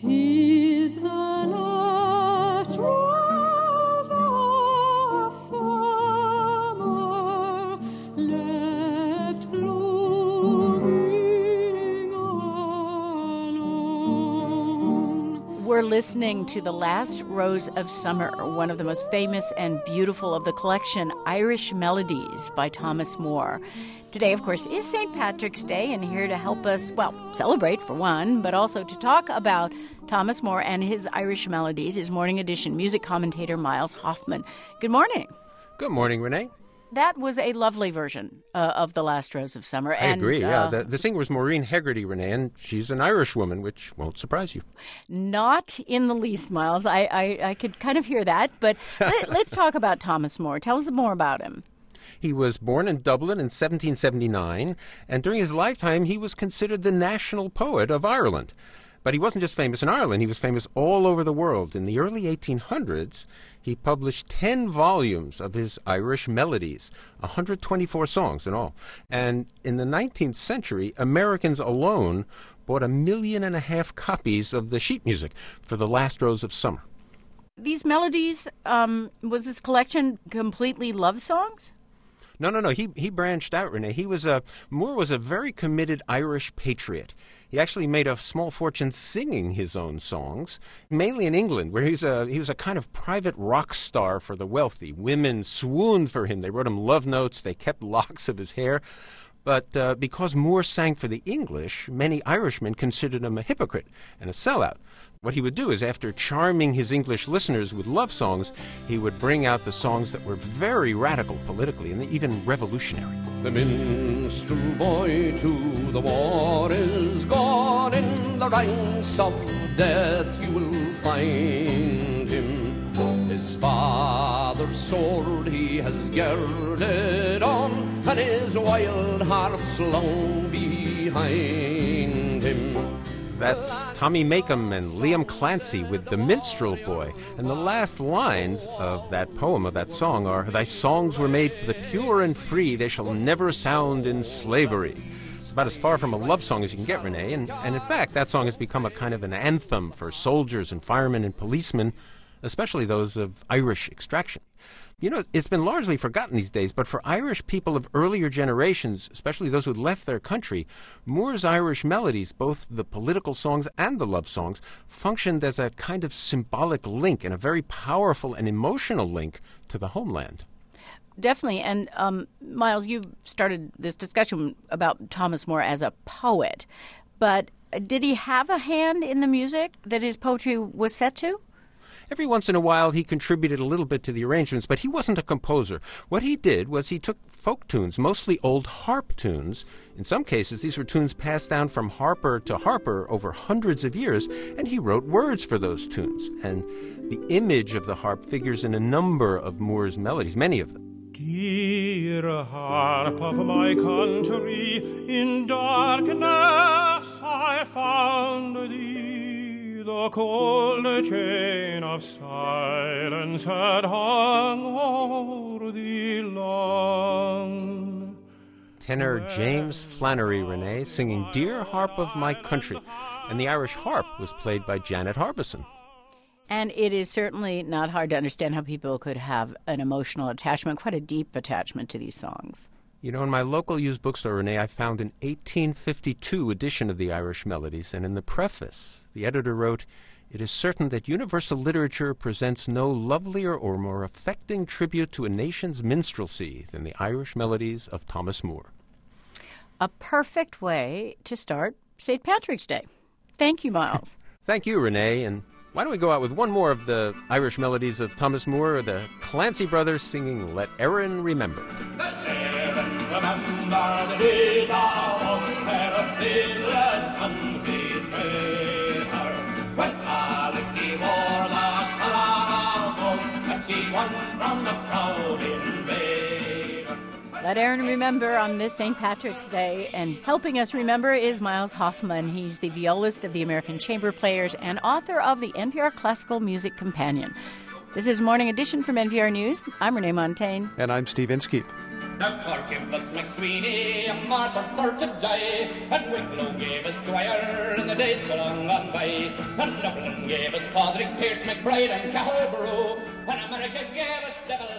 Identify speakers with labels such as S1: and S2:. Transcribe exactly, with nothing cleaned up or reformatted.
S1: 'Tis the last rose of summer left blooming alone.
S2: We're listening to The Last Rose of Summer, one of the most famous and beautiful of the collection, Irish Melodies by Thomas Moore. Today, of course, is Saint Patrick's Day, and here to help us, well, celebrate for one, but also to talk about Thomas Moore and his Irish melodies is Morning Edition music commentator Miles Hoffman. Good morning.
S3: Good morning, Renee.
S2: That was a lovely version uh, of The Last Rose of Summer.
S3: I
S2: and,
S3: agree, yeah.
S2: Uh,
S3: The, the singer was Maureen Hegarty, Renee, and she's an Irish woman, which won't surprise you.
S2: Not in the least, Miles. I, I, I could kind of hear that. But let, let's talk about Thomas Moore. Tell us more about him.
S3: He was born in Dublin in seventeen seventy-nine, and during his lifetime he was considered the national poet of Ireland. But he wasn't just famous in Ireland, he was famous all over the world. In the early eighteen hundreds, he published ten volumes of his Irish melodies, one hundred twenty-four songs in all. And in the nineteenth century, Americans alone bought a million and a half copies of the sheet music for The Last Rose of Summer.
S2: These melodies, um, was this collection completely love songs?
S3: No, no, no. He he branched out, Renee. He was a Moore was a very committed Irish patriot. He actually made a small fortune singing his own songs, mainly in England, where he was a he was a kind of private rock star for the wealthy. Women swooned for him. They wrote him love notes. They kept locks of his hair. But uh, because Moore sang for the English, many Irishmen considered him a hypocrite and a sellout. What he would do is, after charming his English listeners with love songs, he would bring out the songs that were very radical politically and even revolutionary.
S4: The minstrel boy to the war is gone. In the ranks of death you will find him. His father's sword he has girded on, and his wild harp slung behind him.
S3: That's Tommy Makem and Liam Clancy with The Minstrel Boy. And the last lines of that poem, of that song, are, "Thy songs were made for the pure and free, they shall never sound in slavery." It's about as far from a love song as you can get, Renee. And, and in fact, that song has become a kind of an anthem for soldiers and firemen and policemen, especially those of Irish extraction. You know, it's been largely forgotten these days, but for Irish people of earlier generations, especially those who had left their country, Moore's Irish melodies, both the political songs and the love songs, functioned as a kind of symbolic link and a very powerful and emotional link to the homeland.
S2: Definitely. And, um, Miles, you started this discussion about Thomas Moore as a poet, but did he have a hand in the music that his poetry was set to?
S3: Every once in a while, he contributed a little bit to the arrangements, but he wasn't a composer. What he did was he took folk tunes, mostly old harp tunes. In some cases, these were tunes passed down from harper to harper over hundreds of years, and he wrote words for those tunes. And the image of the harp figures in a number of Moore's melodies, many of them.
S5: Dear harp of my country, in darkness I found thee. The cold chain of silence had hung o'er thee long.
S3: Tenor James Flannery, Renee, singing Dear Harp of My Country. And the Irish harp was played by Janet Harbison.
S2: And it is certainly not hard to understand how people could have an emotional attachment, quite a deep attachment to these songs.
S3: You know, in my local used bookstore, Renee, I found an eighteen fifty-two edition of the Irish Melodies, and in the preface, the editor wrote, "It is certain that universal literature presents no lovelier or more affecting tribute to a nation's minstrelsy than the Irish Melodies of Thomas Moore."
S2: A perfect way to start Saint Patrick's Day. Thank you, Miles.
S3: Thank you, Renee, and why don't we go out with one more of the Irish Melodies of Thomas Moore, the Clancy Brothers singing Let Erin Remember.
S6: Let Erin remember the day thou of her fearless and betrayed her. When Alec wore the colour of, and she won from the proud invader.
S2: Let Erin remember on this Saint Patrick's Day, and helping us remember is Miles Hoffman. He's the violist of the American Chamber Players and author of the N P R Classical Music Companion. This is Morning Edition from N P R News. I'm Renee Montaigne.
S7: And I'm Steve Inskeep.
S6: Now Cork gave us McSweeney, a martyr for to die, and Wicklow gave us Dwyer in the days so long gone by, and Dublin gave us Padraig, Pierce, McBride, and Cahal Barrow, and America gave us Devil